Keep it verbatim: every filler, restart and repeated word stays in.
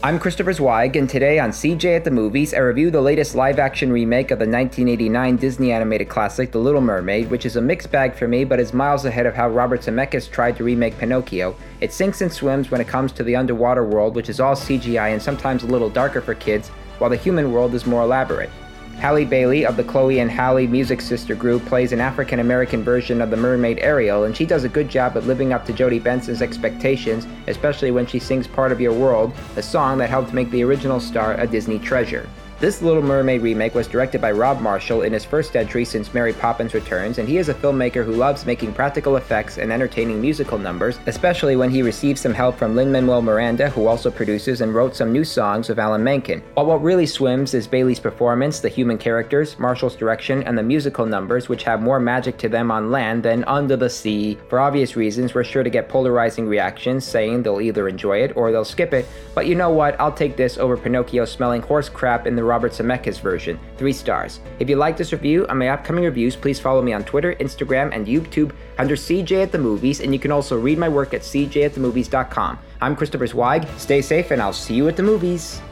I'm Christopher Zweig, and today on C J at the Movies, I review the latest live-action remake of the nineteen eighty-nine Disney animated classic, The Little Mermaid, which is a mixed bag for me, but is miles ahead of how Robert Zemeckis tried to remake Pinocchio. It sinks and swims when it comes to the underwater world, which is all C G I and sometimes a little darker for kids, while the human world is more elaborate. Halle Bailey of the Chloe and Halle music sister group plays an African-American version of the mermaid Ariel, and she does a good job at living up to Jodie Benson's expectations, especially when she sings Part of Your World, a song that helped make the original star a Disney treasure. This Little Mermaid remake was directed by Rob Marshall in his first entry since Mary Poppins Returns, and he is a filmmaker who loves making practical effects and entertaining musical numbers, especially when he receives some help from Lin-Manuel Miranda, who also produces and wrote some new songs with Alan Menken. But what really swims is Bailey's performance, the human characters, Marshall's direction, and the musical numbers, which have more magic to them on land than under the sea. For obvious reasons, we're sure to get polarizing reactions saying they'll either enjoy it or they'll skip it, but you know what, I'll take this over Pinocchio smelling horse crap in the Robert Zemeckis version. Three stars. If you like this review and my upcoming reviews, please follow me on Twitter, Instagram, and YouTube under C J at the Movies, and you can also read my work at c j at the movies dot com. I'm Christopher Zweig. Stay safe, and I'll see you at the movies.